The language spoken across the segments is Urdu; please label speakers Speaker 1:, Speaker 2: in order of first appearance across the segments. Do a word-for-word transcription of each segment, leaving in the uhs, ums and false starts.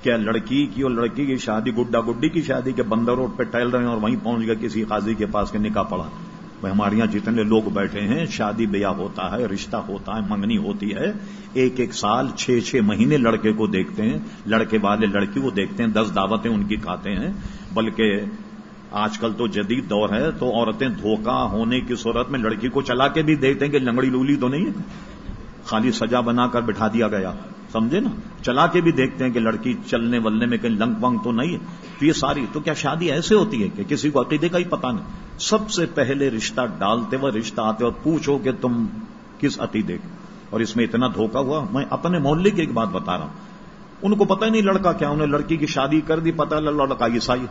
Speaker 1: کیا لڑکی کی اور لڑکی کی شادی گڈا گڈی کی شادی کے بندر روڈ پہ ٹہل رہے ہیں اور وہیں پہنچ گئے کسی قاضی کے پاس کے نکاح پڑا؟ بھائی ہمارے یہاں جتنے لوگ بیٹھے ہیں شادی بیاہ ہوتا ہے، رشتہ ہوتا ہے، منگنی ہوتی ہے، ایک ایک سال چھ چھ مہینے لڑکے کو دیکھتے ہیں، لڑکے والے لڑکی کو دیکھتے ہیں، دس دعوتیں ان کی کھاتے ہیں. بلکہ آج کل تو جدید دور ہے تو عورتیں دھوکہ ہونے کی صورت میں لڑکی کو چلا کے بھی دیکھتے ہیں کہ لنگڑی لولی تو نہیں ہے، خالی سجا بنا کر بٹھا دیا گیا، سمجھے نا، چلا کے بھی دیکھتے ہیں کہ لڑکی چلنے ولنے میں کہیں لنگ ونگ تو نہیں ہے. تو یہ ساری تو کیا شادی ایسے ہوتی ہے کہ کسی کو عقیدے کا ہی پتہ نہیں؟ سب سے پہلے رشتہ ڈالتے ہوئے رشتہ آتے اور پوچھو کہ تم کس عقیدے کے، اور اس میں اتنا دھوکہ ہوا. میں اپنے محلے کی ایک بات بتا رہا ہوں، ان کو پتہ ہی نہیں لڑکا کیا، انہیں لڑکی کی شادی کر دی، پتہ لڑکا عیسائی.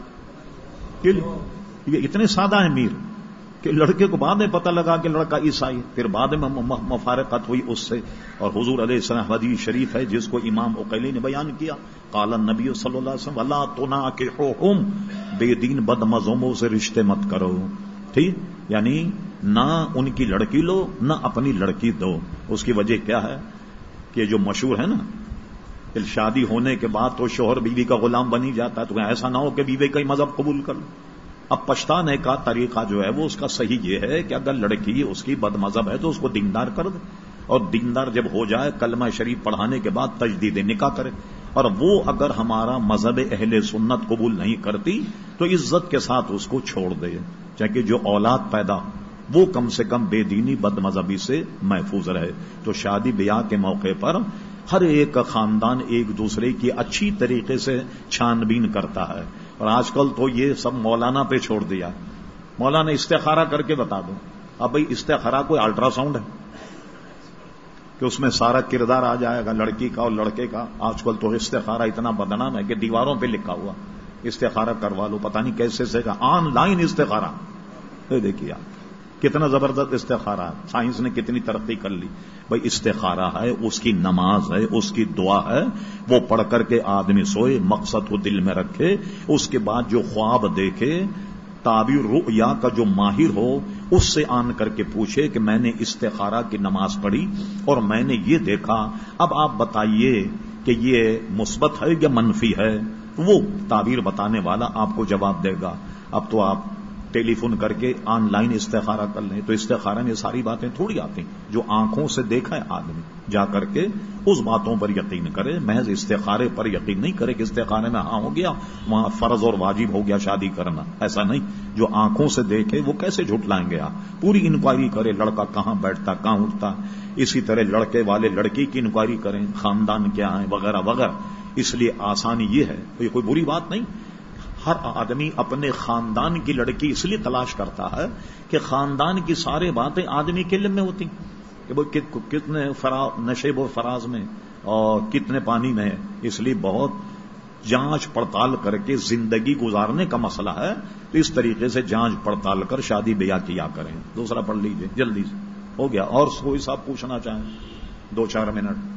Speaker 1: یہ اتنے سادہ ہیں میر کہ لڑکے کو بعد میں پتہ لگا کہ لڑکا عیسائی، پھر بعد میں مفارقت ہوئی اس سے. اور حضور علیہ السلام حدیث شریف ہے جس کو امام عقیلی نے بیان کیا، قال النبی صلی اللہ علیہ وسلم ولا تناکحوہم، بے دین بد مذہبوں سے رشتے مت کرو. ٹھیک، یعنی نہ ان کی لڑکی لو نہ اپنی لڑکی دو. اس کی وجہ کیا ہے کہ جو مشہور ہے نا، شادی ہونے کے بعد تو شوہر بیوی کا غلام بنی جاتا ہے، تو ایسا نہ ہو کہ بیوی کا ہی مذہب قبول کر لو. اب پچھتانے کا طریقہ جو ہے وہ اس کا صحیح یہ ہے کہ اگر لڑکی اس کی بد مذہب ہے تو اس کو دیندار کر دے، اور دیندار جب ہو جائے کلمہ شریف پڑھانے کے بعد تجدید نکاح کرے. اور وہ اگر ہمارا مذہب اہل سنت قبول نہیں کرتی تو عزت کے ساتھ اس کو چھوڑ دے، چاہے جو اولاد پیدا وہ کم سے کم بے دینی بد مذہبی سے محفوظ رہے. تو شادی بیاہ کے موقع پر ہر ایک خاندان ایک دوسرے کی اچھی طریقے سے چھان بین کرتا ہے. اور آج کل تو یہ سب مولانا پہ چھوڑ دیا. مولانا استخارہ کر کے بتا دو. اب بھائی استخارہ کوئی الٹرا ساؤنڈ ہے کہ اس میں سارا کردار آ جائے گا لڑکی کا اور لڑکے کا؟ آج کل تو استخارہ اتنا بدنام ہے کہ دیواروں پہ لکھا ہوا استخارہ کروا لو، پتہ نہیں کیسے سے کا آن لائن استخارہ. دیکھیے کتنا زبردست استخارہ ہے، سائنس نے کتنی ترقی کر لی. بھائی استخارہ ہے، اس کی نماز ہے، اس کی دعا ہے، وہ پڑھ کر کے آدمی سوئے، مقصد کو دل میں رکھے، اس کے بعد جو خواب دیکھے، تعبیر رؤیا کا جو ماہر ہو اس سے آن کر کے پوچھے کہ میں نے استخارہ کی نماز پڑھی اور میں نے یہ دیکھا، اب آپ بتائیے کہ یہ مثبت ہے یا منفی ہے. وہ تعبیر بتانے والا آپ کو جواب دے گا. اب تو آپ ٹیلی فون کر کے آن لائن استخارہ کر لیں. تو استخارہ میں ساری باتیں تھوڑی آتی ہیں، جو آنکھوں سے دیکھا ہے آدمی جا کر کے اس باتوں پر یقین کرے، محض استخارے پر یقین نہیں کرے کہ استخارے میں ہاں ہو گیا وہاں فرض اور واجب ہو گیا شادی کرنا. ایسا نہیں، جو آنکھوں سے دیکھے وہ کیسے جھٹلائیں گے. آپ پوری انکوائری کرے، لڑکا کہاں بیٹھتا کہاں اٹھتا، اسی طرح لڑکے والے لڑکی کی انکوائری کریں، خاندان کیا ہے وغیرہ وغیرہ. اس لیے آسانی یہ ہے، یہ کوئی بری بات نہیں. ہر آدمی اپنے خاندان کی لڑکی اس لیے تلاش کرتا ہے کہ خاندان کی سارے باتیں آدمی کے علم میں ہوتی کہ وہ کتنے نشیب و فراز میں اور کتنے پانی میں ہے. اس لیے بہت جانچ پڑتال کر کے زندگی گزارنے کا مسئلہ ہے، تو اس طریقے سے جانچ پڑتال کر شادی بیاہ کیا کریں. دوسرا پڑھ لیجئے جلدی سے، ہو گیا. اور کوئی صاحب پوچھنا چاہیں؟ دو چار منٹ.